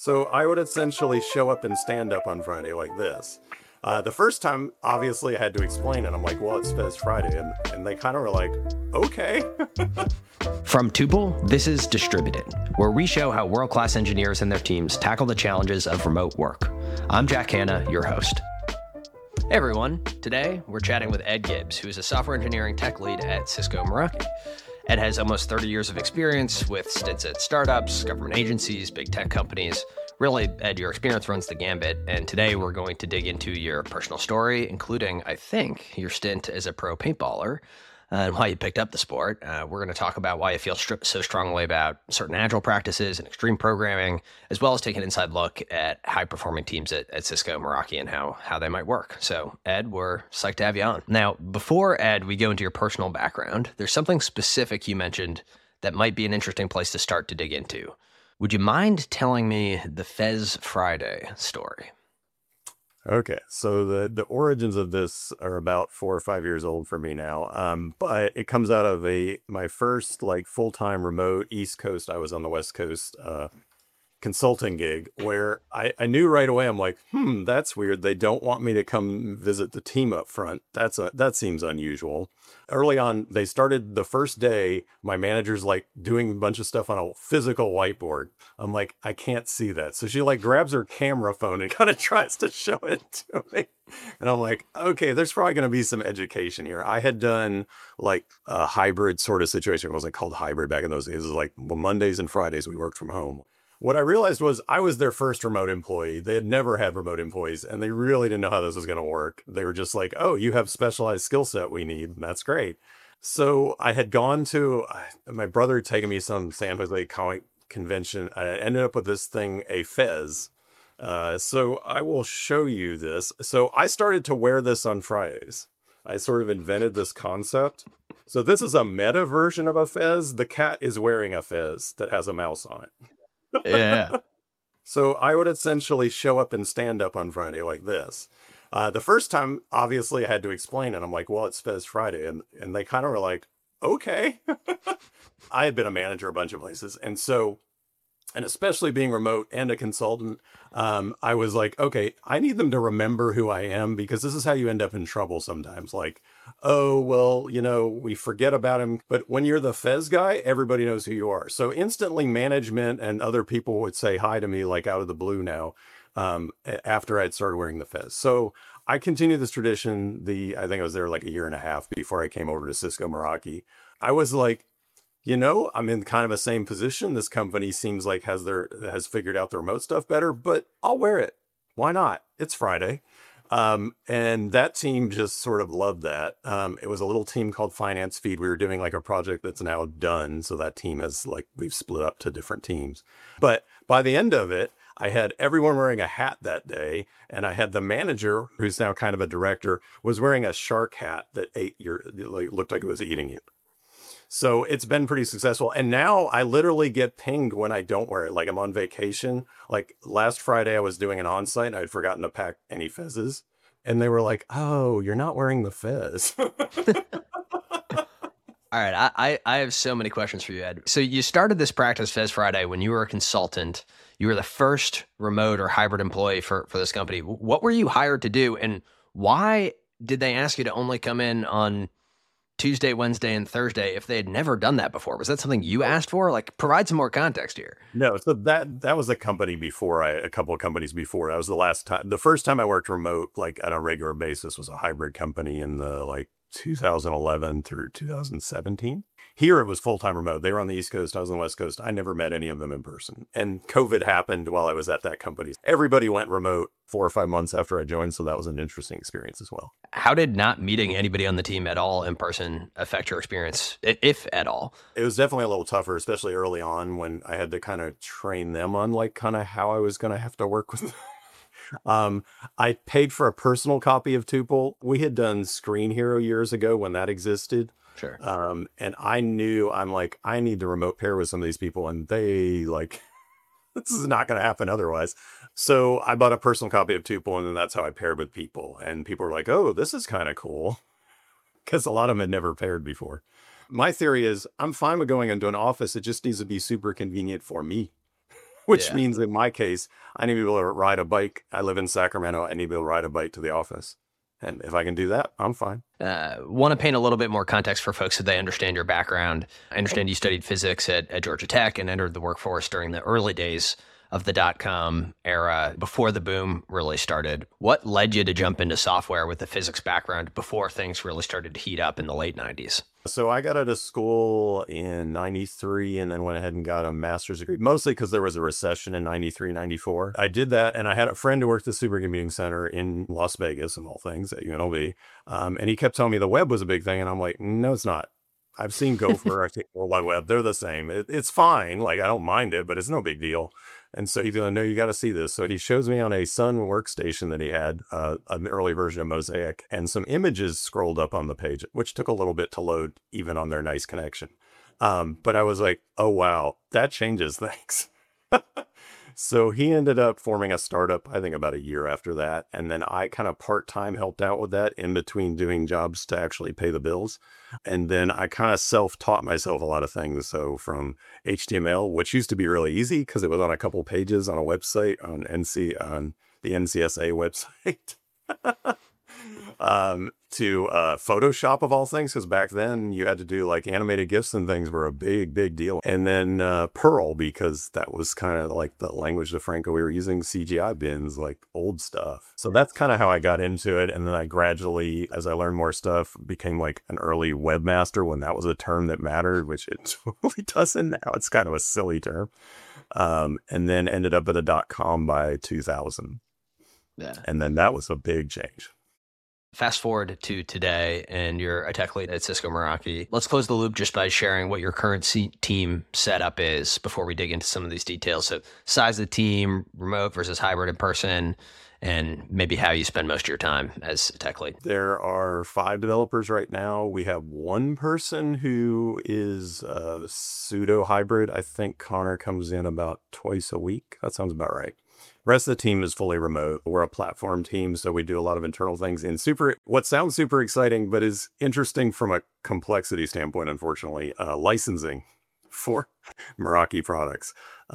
So I would essentially show up and stand up on Friday like this. The first time, obviously, I had to explain it. I'm like, well, it's Fez Friday. And they kind of were like, okay. From Tuple, this is Distributed, where we show how world-class engineers and their teams tackle the challenges of remote work. I'm Jack Hanna, your host. Hey everyone, today we're chatting with Ed Gibbs, who is a software engineering tech lead at Cisco Meraki. Ed has almost 30 years of experience with stints at startups, government agencies, big tech companies. Really, Ed, your experience runs the gambit, and today we're going to dig into your personal story, including, I think, your stint as a pro paintballer, and why you picked up the sport. We're going to talk about why you feel so strongly about certain agile practices and extreme programming, as well as take an inside look at high-performing teams at Cisco Meraki and how they might work. So, Ed, we're psyched to have you on. Now, before, Ed, we go into your personal background, there's something specific you mentioned that might be an interesting place to start to dig into. Would you mind telling me the Fez Friday story? Okay, so the origins of this are about 4 or 5 years old for me now. But it comes out of my first like full-time remote East Coast. I was on the West Coast consulting gig where I knew right away. I'm like, that's weird. They don't want me to come visit the team up front. That seems unusual. Early on, they started the first day. My manager's like doing a bunch of stuff on a physical whiteboard. I'm like, I can't see that. So she like grabs her camera phone and kind of tries to show it to me. And I'm like, okay, there's probably going to be some education here. I had done like a hybrid sort of situation. It wasn't called hybrid back in those days. It was like, well, Mondays and Fridays we worked from home. What I realized was I was their first remote employee. They had never had remote employees, and they really didn't know how this was going to work. They were just like, oh, you have specialized skill set we need. That's great. So I had gone to, my brother had taken me some San Jose comic convention. I ended up with this thing, a Fez. So I will show you this. So I started to wear this on Fridays. I sort of invented this concept. So this is a meta version of a Fez. The cat is wearing a Fez that has a mouse on it. Yeah. So I would essentially show up and stand up on Friday like this. The first time, obviously, I had to explain it. I'm like, well, it's Fez Friday. And they kind of were like, okay. I had been a manager a bunch of places. And especially being remote and a consultant, I was like, okay, I need them to remember who I am because this is how you end up in trouble sometimes. Like, oh, well, we forget about him. But when you're the Fez guy, everybody knows who you are. So instantly management and other people would say hi to me like out of the blue now after I'd started wearing the Fez. So I continued this tradition. I think I was there like a year and a half before I came over to Cisco Meraki. I was like, I'm in kind of the same position. This company seems like has figured out the remote stuff better, but I'll wear it. Why not? It's Friday. And that team just sort of loved that. It was a little team called Finance Feed. We were doing like a project that's now done. So that team we've split up to different teams. But by the end of it, I had everyone wearing a hat that day. And I had the manager, who's now kind of a director, was wearing a shark hat that looked like it was eating you. So it's been pretty successful. And now I literally get pinged when I don't wear it. Like I'm on vacation. Like last Friday, I was doing an onsite and I'd forgotten to pack any Fezes. And they were like, oh, you're not wearing the Fez. All right, I have so many questions for you, Ed. So you started this practice, Fez Friday, when you were a consultant. You were the first remote or hybrid employee for this company. What were you hired to do, and why did they ask you to only come in on Tuesday, Wednesday, and Thursday if they had never done that before? Was that something you asked for? Like, provide some more context here. No, so that was a company before a couple of companies before. That was the last time. The first time I worked remote, like on a regular basis, was a hybrid company in the 2011 through 2017. Here it was full-time remote. They were on the East Coast. I was on the West Coast. I never met any of them in person. And COVID happened while I was at that company. Everybody went remote 4 or 5 months after I joined. So that was an interesting experience as well. How did not meeting anybody on the team at all in person affect your experience, if at all? It was definitely a little tougher, especially early on when I had to kind of train them on kind of how I was going to have to work with I paid for a personal copy of Tuple. We had done Screen Hero years ago when that existed. Sure. And I knew I need to remote pair with some of these people, and they this is not going to happen otherwise. So I bought a personal copy of Tuple, and then that's how I paired with people. And people were like, oh, this is kind of cool. Because a lot of them had never paired before. My theory is I'm fine with going into an office. It just needs to be super convenient for me. which Yeah. means in my case, I need to be able to ride a bike. I live in Sacramento. I need to be able to ride a bike to the office. And if I can do that, I'm fine. Want to paint a little bit more context for folks so they understand your background. I understand you studied physics at Georgia Tech and entered the workforce during the early days of the dot-com era before the boom really started. What led you to jump into software with a physics background before things really started to heat up in the late 90s? So I got out of school in 93 and then went ahead and got a master's degree, mostly because there was a recession in 93, 94. I did that, and I had a friend who worked at the Supercomputing Center in Las Vegas, of all things, at UNLV. And he kept telling me the web was a big thing, and I'm like, no, it's not. I've seen Gopher, I've seen World Wide Web. They're the same. It's fine. Like, I don't mind it, but it's no big deal. And so he's going, no, you got to see this. So he shows me on a Sun workstation that he had, an early version of Mosaic, and some images scrolled up on the page, which took a little bit to load, even on their nice connection. But I was like, oh, wow, that changes things. So he ended up forming a startup, I think about a year after that. And then I kind of part-time helped out with that in between doing jobs to actually pay the bills. And then I kind of self-taught myself a lot of things. So from HTML, which used to be really easy because it was on a couple pages on a website on the NCSA website. To Photoshop of all things, because back then you had to do like animated GIFs and things were a big deal. And then Perl, because that was kind of like the language of Franco. We were using CGI bins, like old stuff. So that's kind of how I got into it. And then I gradually, as I learned more stuff, became like an early webmaster when that was a term that mattered, which it totally doesn't now. It's kind of a silly term. And then ended up at a .com by 2000. Yeah. And then that was a big change. Fast forward to today, and you're a tech lead at Cisco Meraki. Let's close the loop just by sharing what your current team setup is before we dig into some of these details. So size of the team, remote versus hybrid in person, and maybe how you spend most of your time as a tech lead. There are 5 developers right now. We have one person who is pseudo hybrid. I think Connor comes in about twice a week. That sounds about right. Rest of the team is fully remote. We're a platform team, so we do a lot of internal things. And what sounds super exciting, but is interesting from a complexity standpoint, unfortunately, licensing for Meraki products.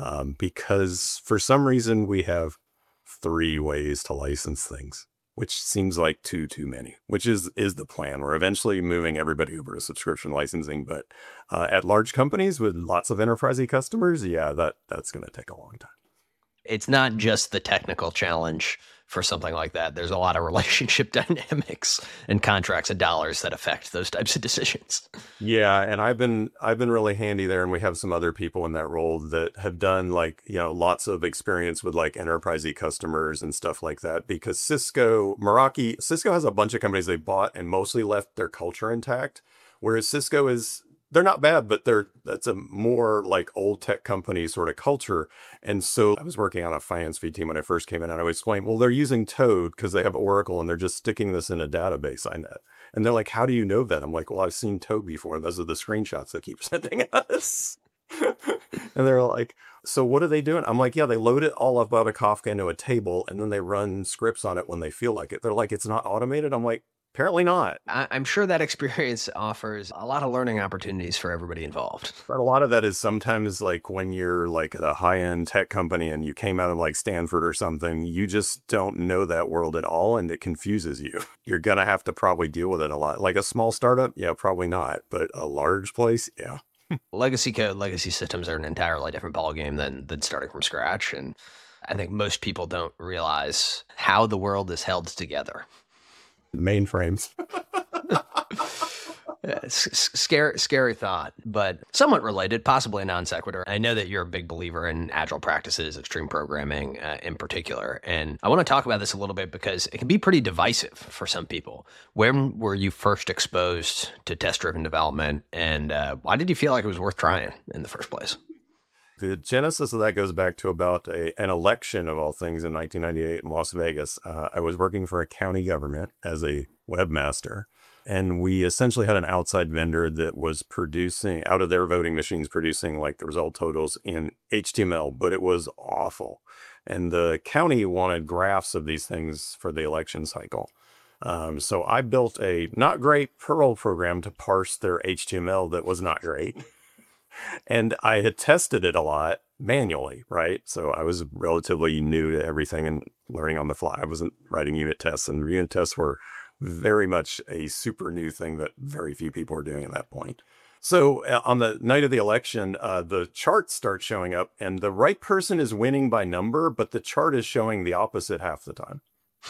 Because for some reason we have 3 ways to license things, which seems like too many, which is the plan. We're eventually moving everybody over to subscription licensing, but at large companies with lots of enterprisey customers, yeah, that's going to take a long time. It's not just the technical challenge for something like that. There's a lot of relationship dynamics and contracts and dollars that affect those types of decisions. Yeah, and I've been really handy there, and we have some other people in that role that have done lots of experience with like enterprisey customers and stuff like that. Because Cisco has a bunch of companies they bought and mostly left their culture intact, whereas Cisco they're not bad, but that's a more like old tech company sort of culture. And so I was working on a finance feed team when I first came in, and I would explain, well, they're using Toad because they have Oracle and they're just sticking this in a database. And they're like, how do you know that? I'm like, well, I've seen Toad before. And those are the screenshots that keep sending us. And they're like, so what are they doing? I'm like, yeah, they load it all up out of Kafka into a table and then they run scripts on it when they feel like it. They're like, it's not automated. I'm like, apparently not. I'm sure that experience offers a lot of learning opportunities for everybody involved. But a lot of that is sometimes like when you're like at a high-end tech company and you came out of like Stanford or something, you just don't know that world at all and it confuses you. You're going to have to probably deal with it a lot. Like a small startup, yeah, probably not. But a large place, yeah. Legacy code, legacy systems are an entirely different ballgame than starting from scratch. And I think most people don't realize how the world is held together. Mainframes. Scary thought, but somewhat related, possibly a non sequitur. I know that you're a big believer in agile practices, extreme programming in particular. And I want to talk about this a little bit because it can be pretty divisive for some people. When were you first exposed to test-driven development, and why did you feel like it was worth trying in the first place? The genesis of that goes back to about an election of all things in 1998 in Las Vegas. I was working for a county government as a webmaster, and we essentially had an outside vendor that was producing, out of their voting machines, producing like the result totals in HTML, but it was awful. And the county wanted graphs of these things for the election cycle. So I built a not great Perl program to parse their HTML that was not great. And I had tested it a lot manually, right? So I was relatively new to everything and learning on the fly. I wasn't writing unit tests, and unit tests were very much a super new thing that very few people were doing at that point. So on the night of the election, the charts start showing up, and the right person is winning by number, but the chart is showing the opposite half the time.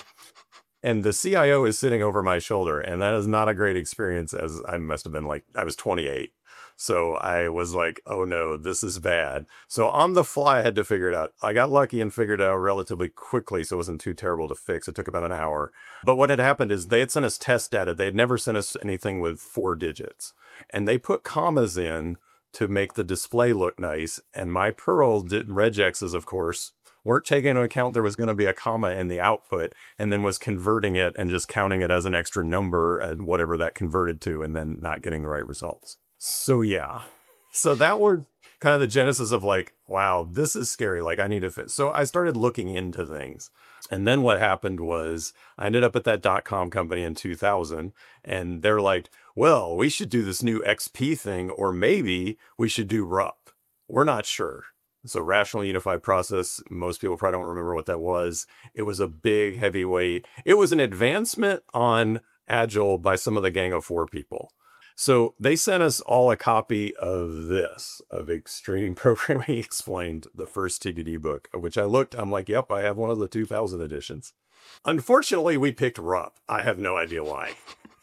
And the CIO is sitting over my shoulder, and that is not a great experience, as I must have been like, I was 28. So I was like, oh no, this is bad. So on the fly, I had to figure it out. I got lucky and figured it out relatively quickly, so it wasn't too terrible to fix. It took about an hour. But what had happened is they had sent us test data. They had never sent us anything with 4 digits. And they put commas in to make the display look nice. And my Perl regexes, of course, weren't taking into account there was going to be a comma in the output, and then was converting it and just counting it as an extra number and whatever that converted to, and then not getting the right results. So yeah, so that were kind of the genesis of like, wow, this is scary. Like I need to fit. So I started looking into things. And then what happened was I ended up at that .com company in 2000, and they're like, well, we should do this new XP thing, or maybe we should do RUP. We're not sure. So Rational Unified Process, most people probably don't remember what that was. It was a big heavyweight. It was an advancement on Agile by some of the Gang of Four people. So they sent us all a copy of this, of Extreme Programming Explained, the first TDD book, which I looked, I'm like, yep, I have one of the 2000 editions. Unfortunately, we picked RUP. I have no idea why.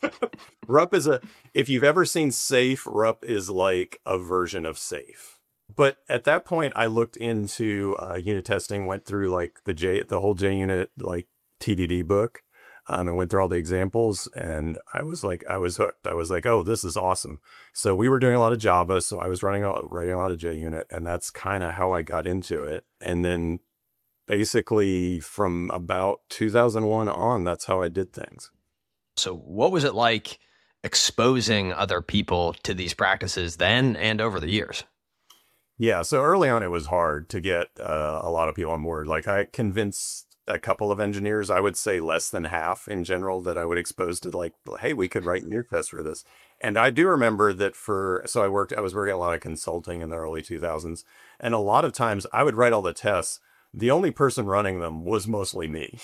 RUP is if you've ever seen SAFe, RUP is like a version of SAFe. But at that point, I looked into unit testing, went through like the whole JUnit like TDD book, and went through all the examples, and I was hooked. I was like, oh, this is awesome. So we were doing a lot of Java, so I was writing a lot of JUnit, and that's kind of how I got into it. And then basically from about 2001 on, that's how I did things. So what was it like exposing other people to these practices then and over the years? Yeah, so early on, it was hard to get a lot of people on board. Like I convinced a couple of engineers, I would say less than half in general, that I would expose to like, hey, we could write unit tests for this. And I do remember that I was working a lot of consulting in the early 2000s. And a lot of times I would write all the tests. The only person running them was mostly me.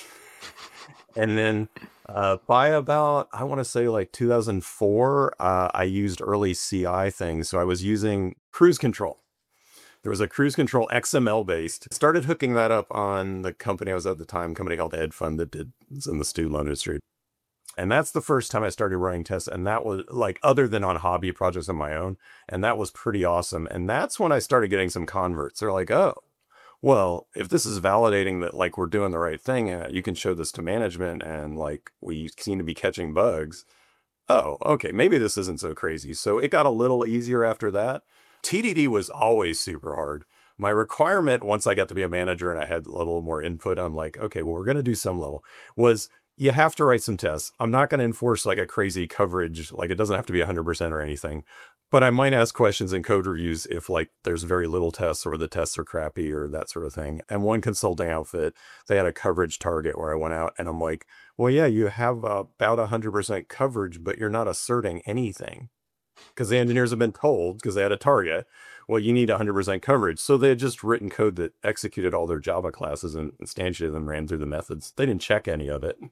And then by about, I want to say like 2004, I used early CI things. So I was using cruise control. There was a cruise control XML based. Started hooking that up on the company I was at the time, a company called EdFund that was in the student loan industry. And that's the first time I started running tests. And that was like, other than on hobby projects of my own. And that was pretty awesome. And that's when I started getting some converts. They're like, oh, well, if this is validating that like we're doing the right thing, you can show this to management and like we seem to be catching bugs. Oh, okay, maybe this isn't so crazy. So it got a little easier after that. TDD was always super hard. My requirement, once I got to be a manager and I had a little more input, I'm like, okay, well, we're going to do some level, was you have to write some tests. I'm not going to enforce like a crazy coverage. Like it doesn't have to be 100% or anything, but I might ask questions in code reviews if like there's very little tests or the tests are crappy or that sort of thing. And one consulting outfit, they had a coverage target where I went out and I'm like, well, yeah, you have about 100% coverage, but you're not asserting anything. Because the engineers have been told, because they had a target, well, you need 100% coverage. So they had just written code that executed all their Java classes and instantiated them, ran through the methods. They didn't check any of it.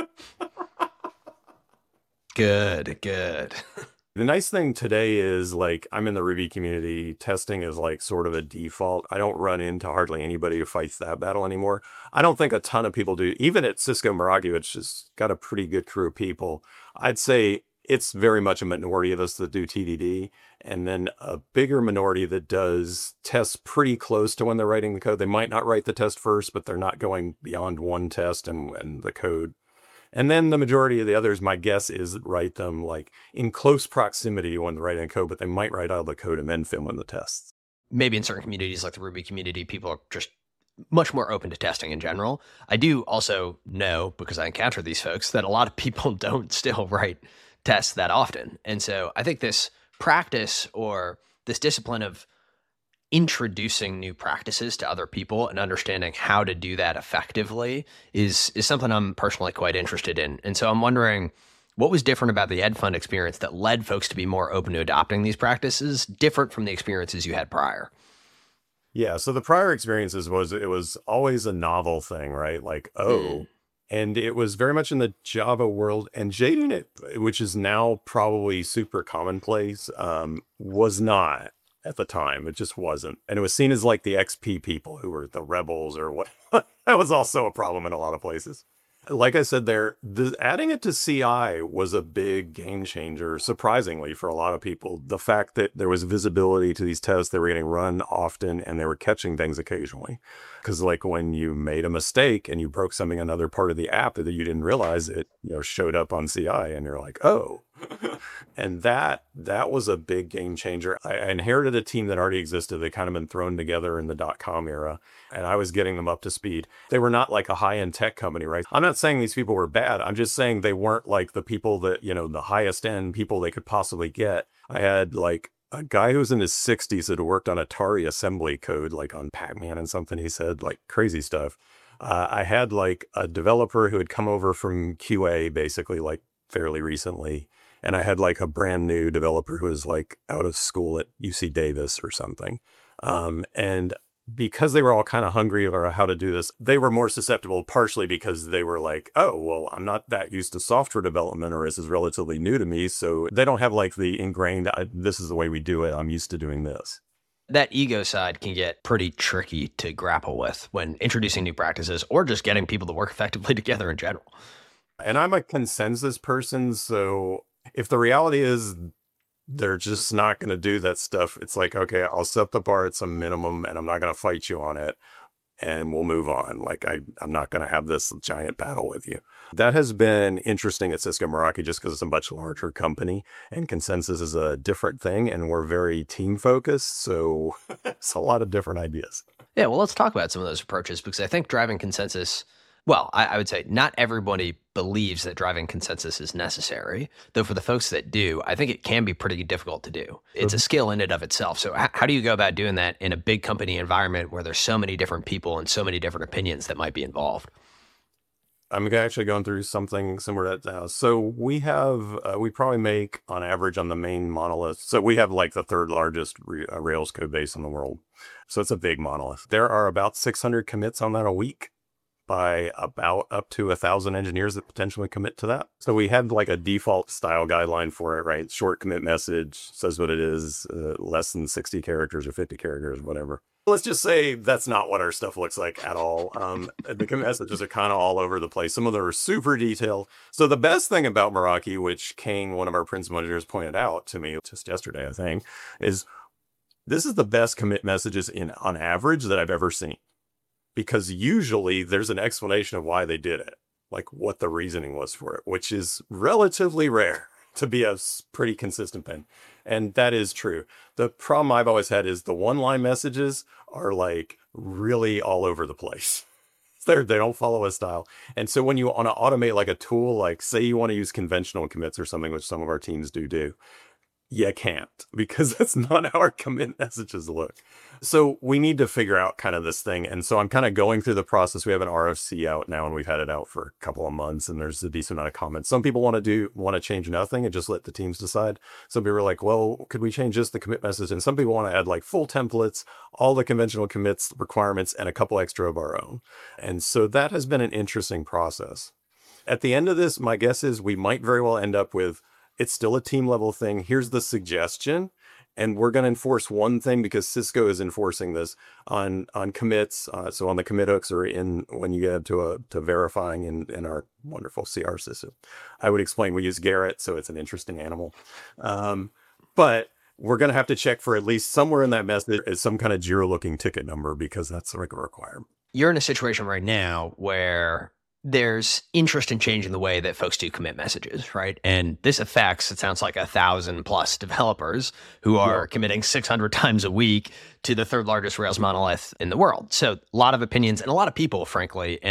Good. The nice thing today is like I'm in the Ruby community. Testing is like sort of a default. I don't run into hardly anybody who fights that battle anymore. I don't think a ton of people do. Even at Cisco Meraki, which has got a pretty good crew of people, I'd say it's very much a minority of us that do TDD, and then a bigger minority that does tests pretty close to when they're writing the code. They might not write the test first, but they're not going beyond one test and the code. And then the majority of the others, my guess is write them like in close proximity when they're writing code, but they might write out the code and then fill in the tests. Maybe in certain communities like the Ruby community, people are just much more open to testing in general. I do also know, because I encounter these folks, that a lot of people don't still write tests that often. And so I think this practice or this discipline of introducing new practices to other people and understanding how to do that effectively is something I'm personally quite interested in. And so I'm wondering, What was different about the EdFund experience that led folks to be more open to adopting these practices, different from the experiences you had prior? Yeah, so the prior experiences it was always a novel thing, right? Like, and it was very much in the Java world, and JUnit, which is now probably super commonplace, was not at the time. It just wasn't. And it was seen as like the XP people who were the rebels or what. That was also a problem in a lot of places. Like I said adding it to CI was a big game changer, surprisingly, for a lot of people. The fact that there was visibility to these tests, they were getting run often, and they were catching things occasionally. Because like when you made a mistake and you broke something in another part of the app that you didn't realize, it showed up on CI, and you're like, oh. And that was a big game changer. I inherited a team that already existed. They kind of been thrown together in the .com era, and I was getting them up to speed. They were not like a high-end tech company, right? I'm not saying these people were bad. I'm just saying they weren't like the people that, the highest end people they could possibly get. I had like a guy who was in his 60s that had worked on Atari assembly code, like on Pac-Man and something, he said, like crazy stuff. I had like a developer who had come over from QA basically like fairly recently. And I had like a brand new developer who was like out of school at UC Davis or something. And because they were all kind of hungry about how to do this, they were more susceptible, partially because they were like, oh, well, I'm not that used to software development, or this is relatively new to me. So they don't have like the ingrained, this is the way we do it. I'm used to doing this. That ego side can get pretty tricky to grapple with when introducing new practices or just getting people to work effectively together in general. And I'm a consensus person, so if the reality is they're just not going to do that stuff, it's like, okay, I'll set the bar at some minimum and I'm not going to fight you on it and we'll move on. Like I'm not going to have this giant battle with you. That has been interesting at Cisco Meraki just because it's a much larger company and consensus is a different thing and we're very team focused. So it's a lot of different ideas. Yeah, well, let's talk about some of those approaches because I think driving consensus, well, I would say not everybody believes that driving consensus is necessary, though for the folks that do, I think it can be pretty difficult to do. It's a skill in and of itself. So how do you go about doing that in a big company environment where there's so many different people and so many different opinions that might be involved? I'm actually going through something similar to that now. So we have, we probably make on average on the main monolith. So we have like the third largest Rails code base in the world. So it's a big monolith. There are about 600 commits on that a week, by about up to 1,000 engineers that potentially commit to that. So we had like a default style guideline for it, right? Short commit message, says what it is, less than 60 characters or 50 characters, whatever. Let's just say that's not what our stuff looks like at all. The commit messages are kind of all over the place. Some of them are super detailed. So the best thing about Meraki, which Kane, one of our principal engineers, pointed out to me just yesterday, I think, is this is the best commit messages on average that I've ever seen. Because usually there's an explanation of why they did it, like what the reasoning was for it, which is relatively rare to be a pretty consistent pen. And that is true. The problem I've always had is the one-line messages are like really all over the place. They don't follow a style. And so when you want to automate like a tool, like say you want to use conventional commits or something, which some of our teams do, you can't, because that's not how our commit messages look. So we need to figure out kind of this thing. And so I'm kind of going through the process. We have an RFC out now and we've had it out for a couple of months and there's a decent amount of comments. Some people want to change nothing and just let the teams decide. Some people are like, well, could we change just the commit message? And some people want to add like full templates, all the conventional commits requirements, and a couple extra of our own. And so that has been an interesting process. At the end of this, my guess is we might very well end up with, it's still a team level thing. Here's the suggestion. And we're going to enforce one thing because Cisco is enforcing this on commits. So on the commit hooks or when you get to verifying in our wonderful CR system. I would explain, we use Gerrit, so it's an interesting animal. But we're going to have to check for at least somewhere in that message is some kind of Jira looking ticket number because that's a requirement. You're in a situation right now where there's interest in changing the way that folks do commit messages, right? And this affects, it sounds like 1,000 plus developers who are committing 600 times a week to the third largest Rails monolith in the world. So a lot of opinions and a lot of people, frankly, and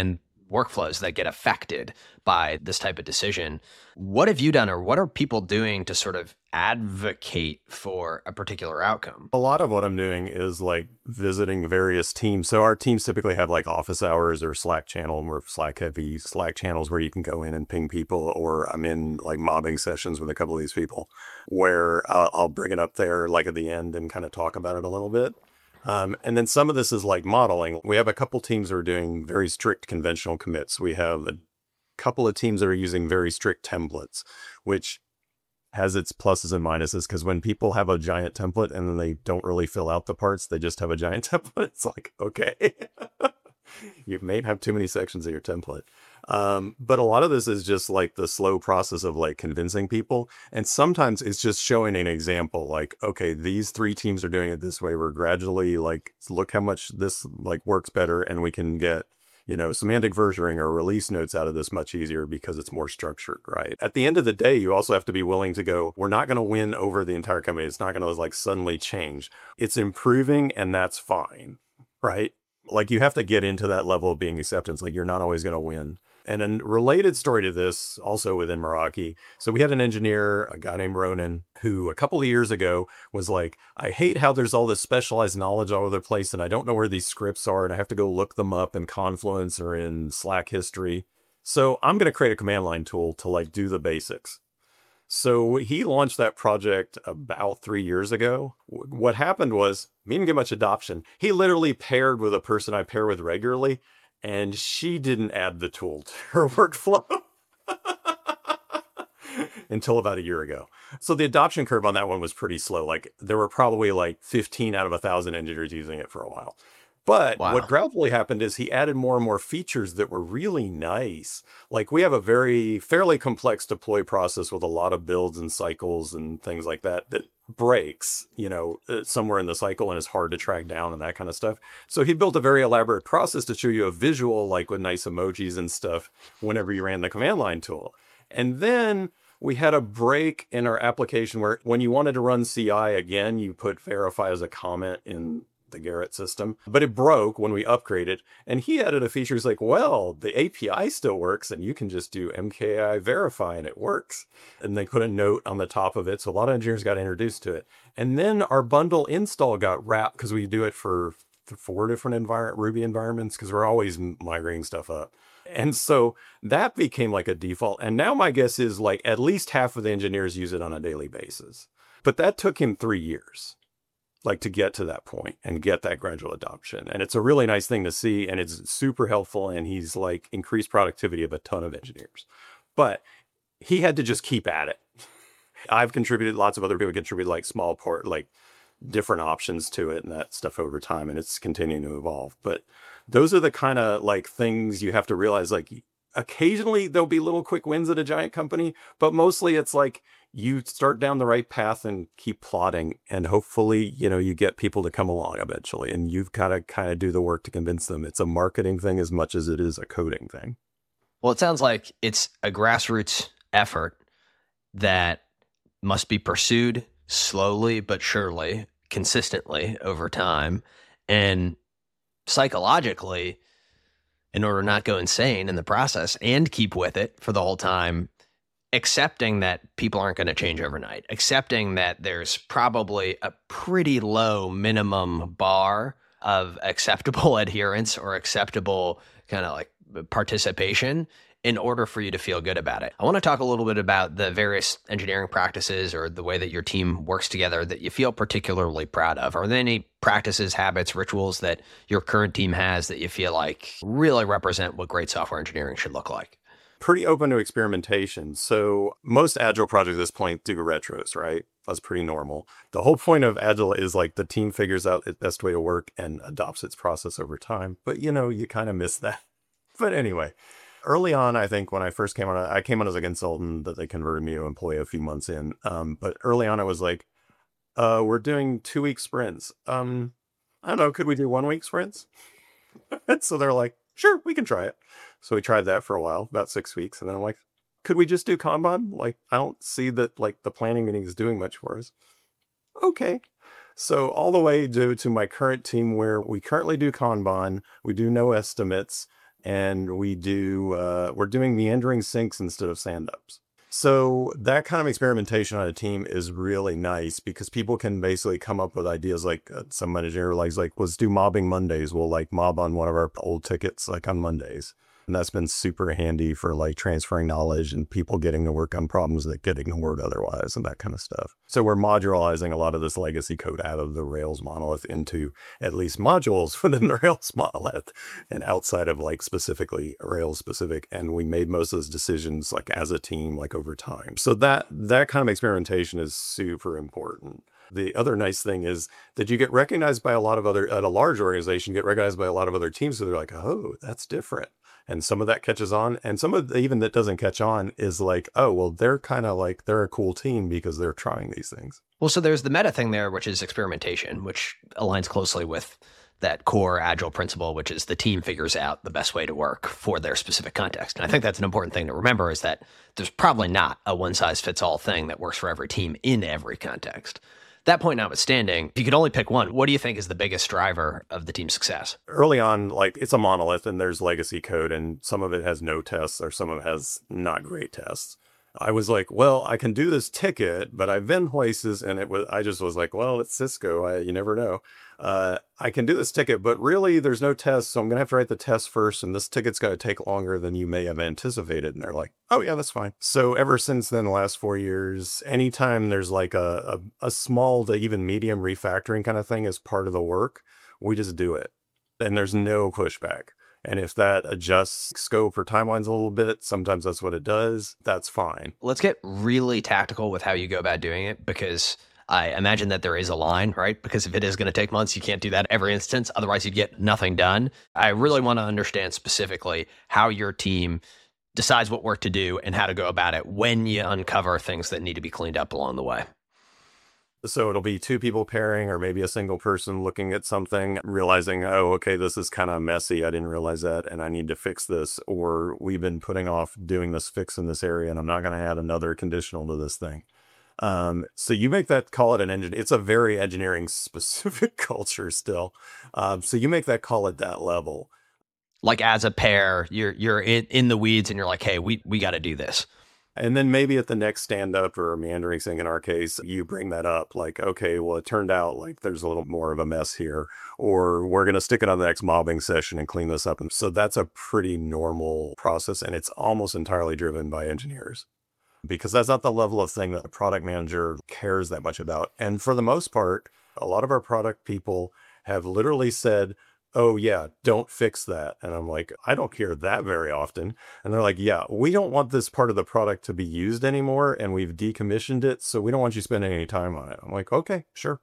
workflows that get affected by this type of decision. What have you done, or what are people doing to sort of advocate for a particular outcome? A lot of what I'm doing is like visiting various teams. So our teams typically have like office hours or Slack channel, and we're Slack heavy Slack channels where you can go in and ping people, or I'm in like mobbing sessions with a couple of these people where I'll bring it up there like at the end and kind of talk about it a little bit. And then some of this is like modeling. We have a couple teams that are doing very strict conventional commits. We have a couple of teams that are using very strict templates, which has its pluses and minuses, because when people have a giant template and then they don't really fill out the parts, they just have a giant template. It's like, okay, you may have too many sections of your template. But a lot of this is just like the slow process of like convincing people. And sometimes it's just showing an example, like, okay, these 3 teams are doing it this way. We're gradually like, look how much this like works better. And we can get, semantic versioning or release notes out of this much easier because it's more structured, right? At the end of the day, you also have to be willing to go, we're not going to win over the entire company. It's not going to like suddenly change. It's improving, and that's fine, right? Like you have to get into that level of being acceptance. Like you're not always going to win. And a related story to this, also within Meraki. So we had an engineer, a guy named Ronan, who a couple of years ago was like, I hate how there's all this specialized knowledge all over the place, and I don't know where these scripts are, and I have to go look them up in Confluence or in Slack history. So I'm going to create a command line tool to like do the basics. So he launched that project about 3 years ago. What happened was, he didn't get much adoption. He literally paired with a person I pair with regularly, and she didn't add the tool to her workflow until about a year ago. So the adoption curve on that one was pretty slow. Like there were probably like 15 out of 1,000 engineers using it for a while. But Wow. What gradually happened is he added more and more features that were really nice. Like we have a fairly complex deploy process with a lot of builds and cycles and things like that breaks, somewhere in the cycle and is hard to track down and that kind of stuff. So he built a very elaborate process to show you a visual, like with nice emojis and stuff, whenever you ran the command line tool. And then we had a break in our application where when you wanted to run CI again, you put verify as a comment in the Gerrit system, but it broke when we upgraded. And he added a feature. He's like, well, the API still works and you can just do MKI verify and it works. And they put a note on the top of it. So a lot of engineers got introduced to it. And then our bundle install got wrapped because we do it for 4 different Ruby environments because we're always migrating stuff up. And so that became like a default. And now my guess is like at least half of the engineers use it on a daily basis. But that took him 3 years. Like to get to that point and get that gradual adoption. And it's a really nice thing to see, and it's super helpful, and he's like increased productivity of a ton of engineers. But he had to just keep at it. I've contributed, lots of other people contributed like small like different options to it and that stuff over time, and it's continuing to evolve. But those are the kind of like things you have to realize, like occasionally there'll be little quick wins at a giant company, but mostly it's like you start down the right path and keep plotting, and hopefully, you get people to come along eventually, and you've got to kind of do the work to convince them. It's a marketing thing as much as it is a coding thing. Well, it sounds like it's a grassroots effort that must be pursued slowly but surely, consistently over time. And psychologically, in order to not go insane in the process and keep with it for the whole time, accepting that people aren't going to change overnight, accepting that there's probably a pretty low minimum bar of acceptable adherence or acceptable kind of like participation in order for you to feel good about it. I want to talk a little bit about the various engineering practices or the way that your team works together that you feel particularly proud of. Are there any practices, habits, rituals that your current team has that you feel like really represent what great software engineering should look like? Pretty open to experimentation. So most Agile projects at this point do retros, right? That's pretty normal. The whole point of Agile is like the team figures out its best way to work and adopts its process over time. But you kind of miss that. But anyway, early on, I think when I first came on, I came on as a consultant that they converted me to employee a few months in. But early on, I was like, we're doing 2-week sprints. I don't know, could we do 1-week sprints? And so they're like, sure, we can try it. So we tried that for a while, about 6 weeks. And then I'm like, could we just do Kanban? Like, I don't see that like the planning meeting is doing much for us. Okay. So all the way to my current team where we currently do Kanban, we do no estimates, and we're doing meandering syncs instead of stand-ups. So that kind of experimentation on a team is really nice because people can basically come up with ideas like some engineer likes, like, let's do mobbing Mondays. We'll like mob on one of our old tickets, like on Mondays. And that's been super handy for like transferring knowledge and people getting to work on problems that get ignored otherwise and that kind of stuff. So we're modularizing a lot of this legacy code out of the Rails monolith into at least modules within the Rails monolith and outside of like specifically Rails specific. And we made most of those decisions like as a team, like over time. So that kind of experimentation is super important. The other nice thing is that you get recognized by a lot of other, at a large organization, get recognized by a lot of other teams. So they're like, oh, that's different. And some of that catches on. And some of the, even that doesn't catch on is like, oh, well, they're kind of like, they're a cool team because they're trying these things. Well, so there's the meta thing there, which is experimentation, which aligns closely with that core agile principle, which is the team figures out the best way to work for their specific context. And I think that's an important thing to remember is that there's probably not a one size fits all thing that works for every team in every context. That point notwithstanding, if you could only pick one, what do you think is the biggest driver of the team's success? Early on, like it's a monolith and there's legacy code and some of it has no tests or some of it has not great tests. I was like, well, I can do this ticket, but I've been places and I just was like, well, it's Cisco. You never know. I can do this ticket, but really there's no test. So I'm going to have to write the test first. And this ticket's going to take longer than you may have anticipated. And they're like, oh yeah, that's fine. So ever since then, the last 4 years, anytime there's like a small to even medium refactoring kind of thing as part of the work, we just do it. And there's no pushback. And if that adjusts scope or timelines a little bit, sometimes that's what it does. That's fine. Let's get really tactical with how you go about doing it, because I imagine that there is a line, right? Because if it is going to take months, you can't do that every instance. Otherwise, you'd get nothing done. I really want to understand specifically how your team decides what work to do and how to go about it when you uncover things that need to be cleaned up along the way. So it'll be two people pairing or maybe a single person looking at something, realizing, oh, okay, this is kind of messy. I didn't realize that and I need to fix this. Or we've been putting off doing this fix in this area and I'm not going to add another conditional to this thing. So you make that call at an engine. It's a very engineering specific culture still. So you make that call at that level. Like as a pair, you're in the weeds and you're like, hey, we got to do this. And then maybe at the next stand-up or meandering thing in our case, you bring that up like, okay, well, it turned out like there's a little more of a mess here, or we're going to stick it on the next mobbing session and clean this up. And so that's a pretty normal process. And it's almost entirely driven by engineers because that's not the level of thing that a product manager cares that much about. And for the most part, a lot of our product people have literally said, oh yeah, don't fix that. And I'm like, I don't care that very often. And they're like, yeah, we don't want this part of the product to be used anymore. And we've decommissioned it. So we don't want you spending any time on it. I'm like, okay, sure.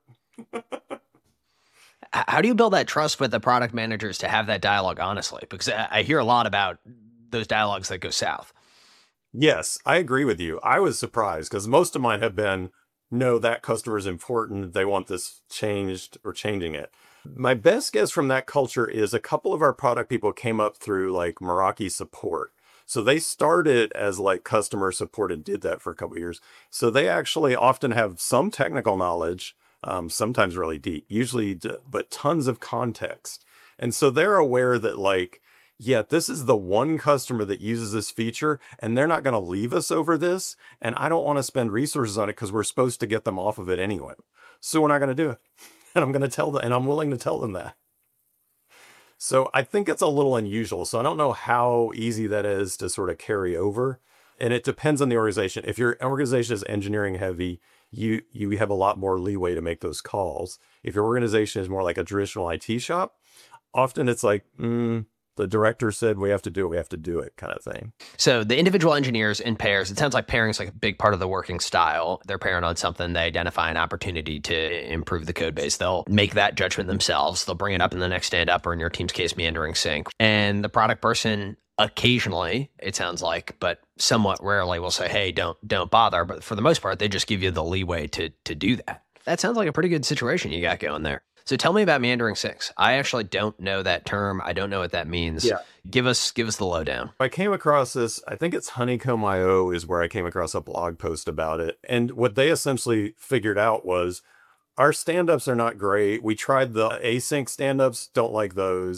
How do you build that trust with the product managers to have that dialogue, honestly? Because I hear a lot about those dialogues that go south. Yes, I agree with you. I was surprised because most of mine have been, no, that customer is important. They want this changed or changing it. My best guess from that culture is a couple of our product people came up through like Meraki support. So they started as like customer support and did that for a couple of years. So they actually often have some technical knowledge, sometimes really deep, usually, but tons of context. And so they're aware that like, yeah, this is the one customer that uses this feature and they're not going to leave us over this. And I don't want to spend resources on it because we're supposed to get them off of it anyway. So we're not going to do it. And I'm going to tell them, and I'm willing to tell them that. So I think it's a little unusual. So I don't know how easy that is to sort of carry over. And it depends on the organization. If your organization is engineering heavy, you have a lot more leeway to make those calls. If your organization is more like a traditional IT shop, often it's like, the director said we have to do it kind of thing. So the individual engineers in pairs, it sounds like pairing is like a big part of the working style. They're pairing on something. They identify an opportunity to improve the code base. They'll make that judgment themselves. They'll bring it up in the next stand up or in your team's case, meandering sync. And the product person occasionally, it sounds like, but somewhat rarely will say, hey, don't bother. But for the most part, they just give you the leeway to do that. That sounds like a pretty good situation you got going there. So tell me about meandering syncs. I actually don't know that term. I don't know what that means. Yeah. Give us the lowdown. I came across this, I think it's Honeycomb.io is where I came across a blog post about it. And what they essentially figured out was our stand-ups are not great. We tried the async stand-ups, don't like those.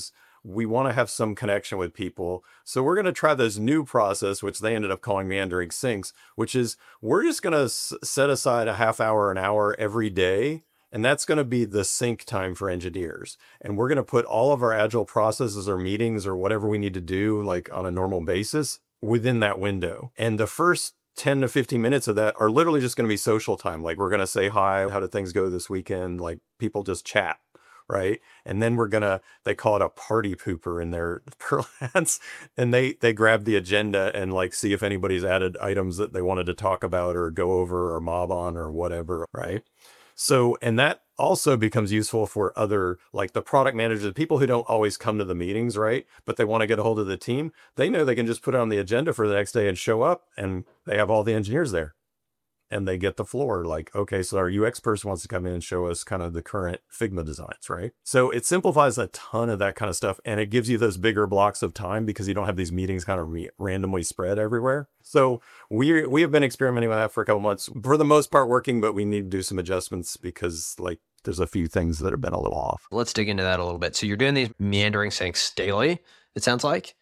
we want to have some connection with people. So we're going to try this new process, which they ended up calling meandering syncs, which is we're just going to set aside a half hour, an hour every day. And that's going to be the sync time for engineers. And we're going to put all of our agile processes or meetings or whatever we need to do, like on a normal basis, within that window. And the first 10 to 15 minutes of that are literally just going to be social time. Like we're going to say, hi, how did things go this weekend? Like people just chat, right? And then they call it a party pooper in their parlance. And they grab the agenda and like see if anybody's added items that they wanted to talk about or go over or mob on or whatever, right? So, and that also becomes useful for other, like the product managers, the people who don't always come to the meetings, right? But they want to get a hold of the team. They know they can just put it on the agenda for the next day and show up, and they have all the engineers there. And they get the floor like, okay, so our UX person wants to come in and show us kind of the current Figma designs, right? So it simplifies a ton of that kind of stuff. And it gives you those bigger blocks of time because you don't have these meetings kind of randomly spread everywhere. So we have been experimenting with that for a couple months, for the most part working, but we need to do some adjustments because like there's a few things that have been a little off. Let's dig into that a little bit. So you're doing these meandering syncs daily, it sounds like.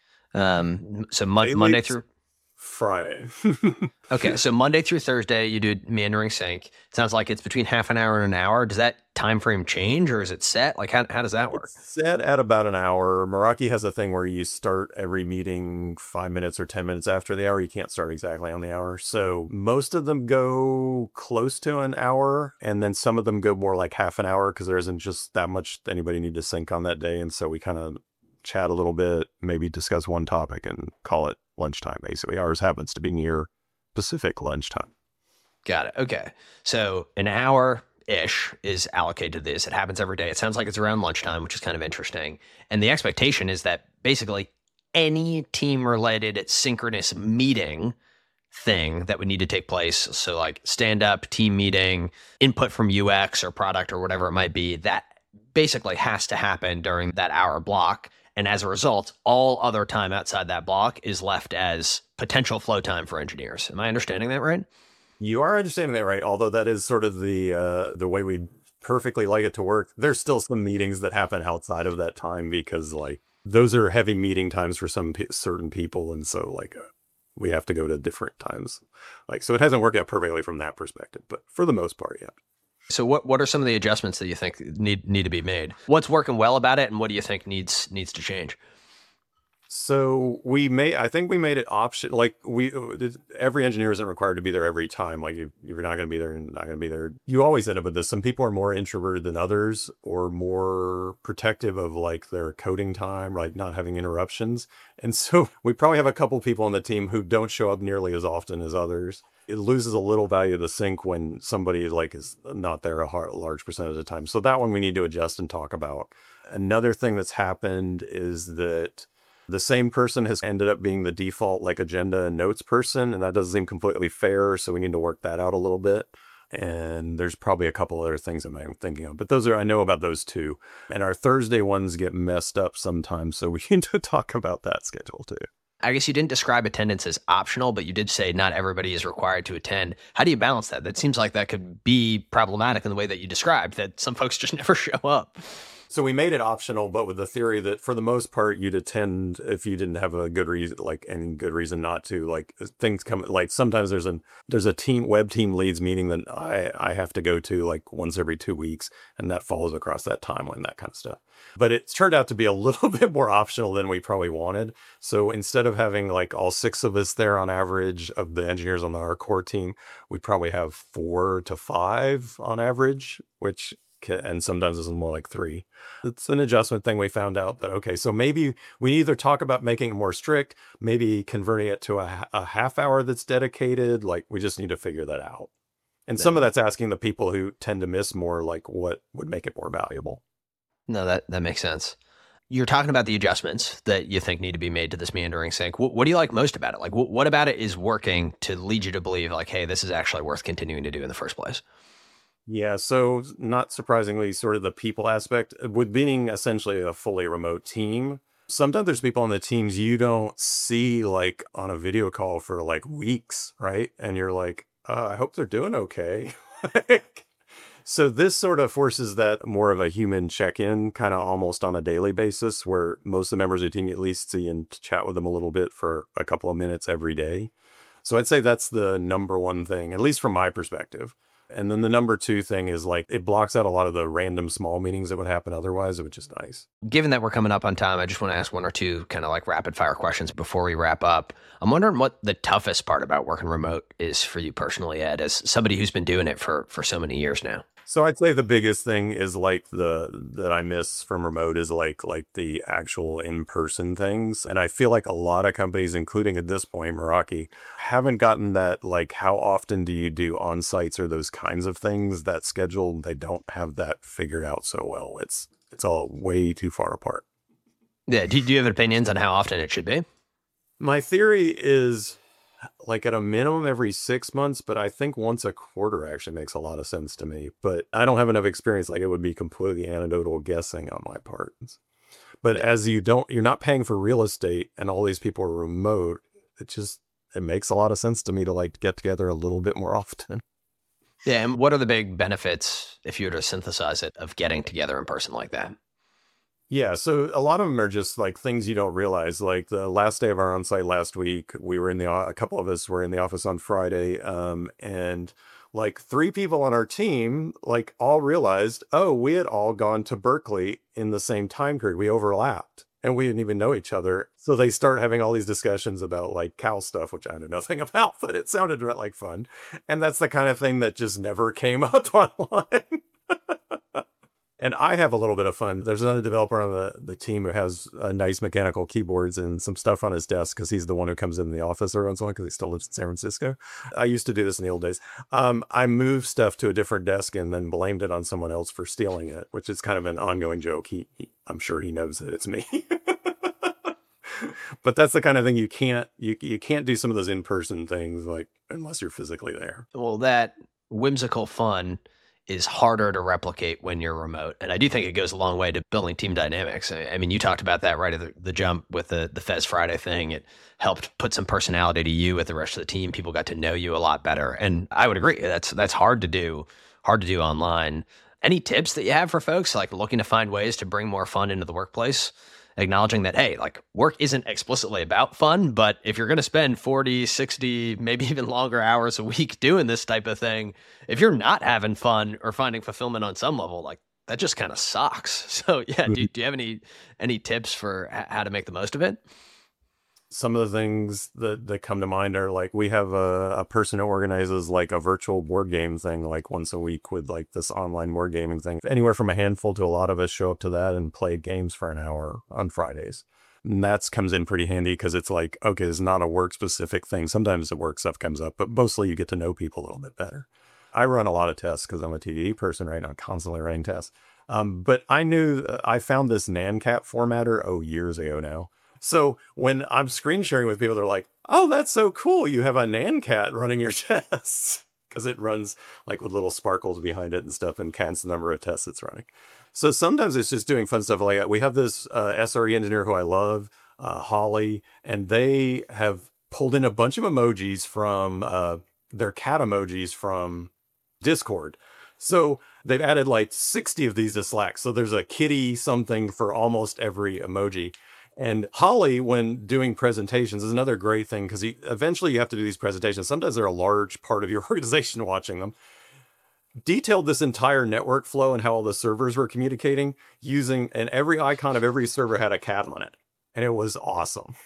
So Monday through Friday. Okay, so Monday through Thursday, you do meandering sync. It sounds like it's between half an hour and an hour. Does that time frame change, or is it set? Like, how does that work? It's set at about an hour. Meraki has a thing where you start every meeting 5 minutes or 10 minutes after the hour. You can't start exactly on the hour. So most of them go close to an hour, and then some of them go more like half an hour because there isn't just that much anybody need to sync on that day. And so we kind of chat a little bit, maybe discuss one topic and call it lunchtime. Basically, ours happens to be near Pacific lunchtime. Got it. Okay. So an hour-ish is allocated to this. It happens every day. It sounds like it's around lunchtime, which is kind of interesting. And the expectation is that basically any team-related synchronous meeting thing that would need to take place, so like stand-up, team meeting, input from UX or product or whatever it might be, that basically has to happen during that hour block. And as a result, all other time outside that block is left as potential flow time for engineers. Am I understanding that right? You are understanding that right, although that is sort of the way we perfectly like it to work. There's still some meetings that happen outside of that time because like those are heavy meeting times for some certain people. And so like we have to go to different times. Like, so it hasn't worked out perfectly from that perspective, but for the most part, yeah. So what are some of the adjustments that you think need to be made? What's working well about it, and what do you think needs to change? So I think we made it option. Like every engineer isn't required to be there every time. Like if you're not going to be there and not going to be there, you always end up with this. Some people are more introverted than others, or more protective of like their coding time, like not having interruptions. And so we probably have a couple people on the team who don't show up nearly as often as others. It loses a little value to sync when somebody like is not there a large percentage of the time. So that one we need to adjust and talk about. Another thing that's happened is that the same person has ended up being the default like agenda and notes person, and that doesn't seem completely fair. So we need to work that out a little bit. And there's probably a couple other things I'm thinking of, but I know about those two. And our Thursday ones get messed up sometimes, so we need to talk about that schedule too. I guess you didn't describe attendance as optional, but you did say not everybody is required to attend. How do you balance that? That seems like that could be problematic in the way that you described, that some folks just never show up. So we made it optional, but with the theory that for the most part, you'd attend if you didn't have a good reason, like any good reason not to. Like things come, like sometimes there's a web team leads meeting that I have to go to like once every 2 weeks, and that falls across that timeline, that kind of stuff. But it turned out to be a little bit more optional than we probably wanted. So instead of having like all 6 of us there on average of the engineers on our core team, we probably have 4 to 5 on average, and sometimes it's more like 3. It's an adjustment thing. We found out that, okay, so maybe we either talk about making it more strict, maybe converting it to a half hour that's dedicated. Like we just need to figure that out. And some of that's asking the people who tend to miss more, like what would make it more valuable. No, that makes sense. You're talking about the adjustments that you think need to be made to this meandering sync. What do you like most about it? Like what about it is working to lead you to believe like, hey, this is actually worth continuing to do in the first place? Yeah, so not surprisingly, sort of the people aspect, with being essentially a fully remote team. Sometimes there's people on the teams you don't see like on a video call for like weeks, right? And you're like, I hope they're doing okay. So this sort of forces that more of a human check-in, kind of almost on a daily basis, where most of the members of the team at least see and chat with them a little bit for a couple of minutes every day. So I'd say that's the number one thing, at least from my perspective. And then the number two thing is like it blocks out a lot of the random small meetings that would happen otherwise, which is nice. Given that we're coming up on time, I just want to ask one or two kind of like rapid fire questions before we wrap up. I'm wondering what the toughest part about working remote is for you personally, Ed, as somebody who's been doing it for so many years now. So I'd say the biggest thing is like that I miss from remote is like the actual in-person things. And I feel like a lot of companies, including at this point, Meraki, haven't gotten that, like, how often do you do on-sites or those kinds of things, that schedule. They don't have that figured out so well. It's all way too far apart. Yeah. Do you have opinions on how often it should be? My theory is like at a minimum every 6 months, but I think once a quarter actually makes a lot of sense to me. But I don't have enough experience. Like it would be completely anecdotal guessing on my part. But as you're not paying for real estate and all these people are remote, it makes a lot of sense to me to like get together a little bit more often. Yeah. And what are the big benefits, if you were to synthesize it, of getting together in person like that? Yeah, so a lot of them are just like things you don't realize. Like the last day of our on-site last week, a couple of us were in the office on Friday, and like 3 people on our team, like all realized, oh, we had all gone to Berkeley in the same time period. We overlapped and we didn't even know each other. So they start having all these discussions about like Cal stuff, which I know nothing about, but it sounded like fun. And that's the kind of thing that just never came up online. And I have a little bit of fun. There's another developer on the team who has nice mechanical keyboards and some stuff on his desk because he's the one who comes in the office every once in a while because he still lives in San Francisco. I used to do this in the old days. I moved stuff to a different desk and then blamed it on someone else for stealing it, which is kind of an ongoing joke. I'm sure he knows that it's me. But that's the kind of thing you can't do some of those in-person things like unless you're physically there. Well, that whimsical fun is harder to replicate when you're remote. And I do think it goes a long way to building team dynamics. I mean, you talked about that right at the jump with the Fez Friday thing. It helped put some personality to you with the rest of the team. People got to know you a lot better. And I would agree. That's hard to do online. Any tips that you have for folks like looking to find ways to bring more fun into the workplace? Acknowledging that, hey, like work isn't explicitly about fun, but if you're going to spend 40, 60, maybe even longer hours a week doing this type of thing, if you're not having fun or finding fulfillment on some level, like that just kind of sucks. So yeah, do you have any tips for how to make the most of it? Some of the things that come to mind are like we have a person who organizes like a virtual board game thing like once a week with like this online board gaming thing. Anywhere from a handful to a lot of us show up to that and play games for an hour on Fridays. And that comes in pretty handy because it's like, okay, it's not a work specific thing. Sometimes the work stuff comes up, but mostly you get to know people a little bit better. I run a lot of tests because I'm a TDD person right now, constantly running tests. But I found this NanCat formatter, years ago now. So when I'm screen sharing with people, they're like, oh, that's so cool. You have a NanCat running your tests because it runs like with little sparkles behind it and stuff and counts the number of tests it's running. So sometimes it's just doing fun stuff. Like we have this SRE engineer who I love, Holly, and they have pulled in a bunch of emojis from their cat emojis from Discord. So they've added like 60 of these to Slack. So there's a kitty something for almost every emoji. And Holly, when doing presentations, is another great thing because eventually you have to do these presentations. Sometimes they're a large part of your organization watching them. Detailed this entire network flow and how all the servers were communicating using, and every icon of every server had a cat on it. And it was awesome.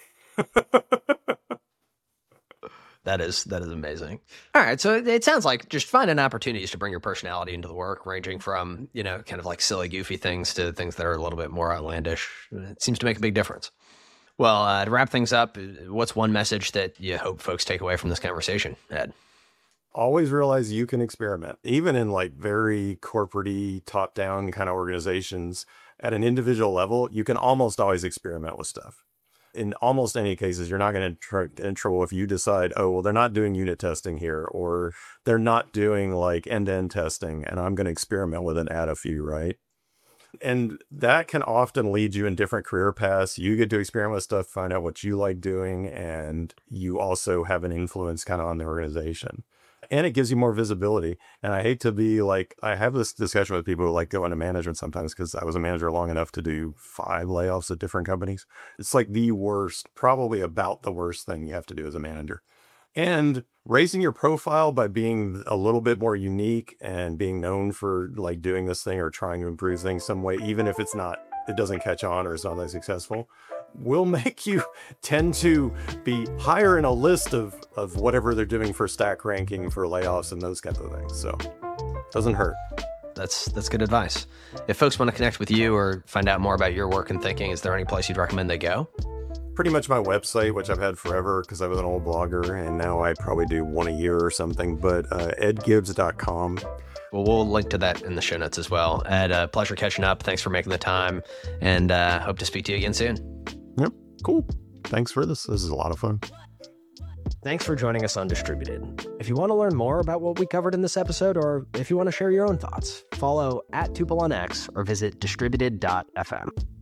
That is amazing. All right. So it sounds like just finding opportunities to bring your personality into the work, ranging from, kind of like silly, goofy things to things that are a little bit more outlandish. It seems to make a big difference. Well, to wrap things up, what's one message that you hope folks take away from this conversation, Ed? Always realize you can experiment, even in like very corporate-y, top-down kind of organizations. At an individual level, you can almost always experiment with stuff. In almost any cases, you're not going to get in trouble if you decide, oh, well, they're not doing unit testing here, or they're not doing like end-to-end testing, and I'm going to experiment with and add a few, right? And that can often lead you in different career paths. You get to experiment with stuff, find out what you like doing, and you also have an influence kind of on the organization. And it gives you more visibility. And I hate to be like, I have this discussion with people who like go into management sometimes because I was a manager long enough to do 5 layoffs at different companies. It's like the worst, probably about the worst thing you have to do as a manager. And raising your profile by being a little bit more unique and being known for like doing this thing or trying to improve things some way, even if it doesn't catch on or it's not that successful, will make you tend to be higher in a list of whatever they're doing for stack ranking, for layoffs and those kinds of things. So it doesn't hurt. That's good advice. If folks want to connect with you or find out more about your work and thinking, is there any place you'd recommend they go? Pretty much my website, which I've had forever because I was an old blogger, and now I probably do one a year or something, but edgibbs.com. Well, we'll link to that in the show notes as well. Ed, pleasure catching up. Thanks for making the time, and hope to speak to you again soon. Yep, cool. Thanks for this. This is a lot of fun. Thanks for joining us on Distributed. If you want to learn more about what we covered in this episode, or if you want to share your own thoughts, follow @Tuple on X or visit distributed.fm.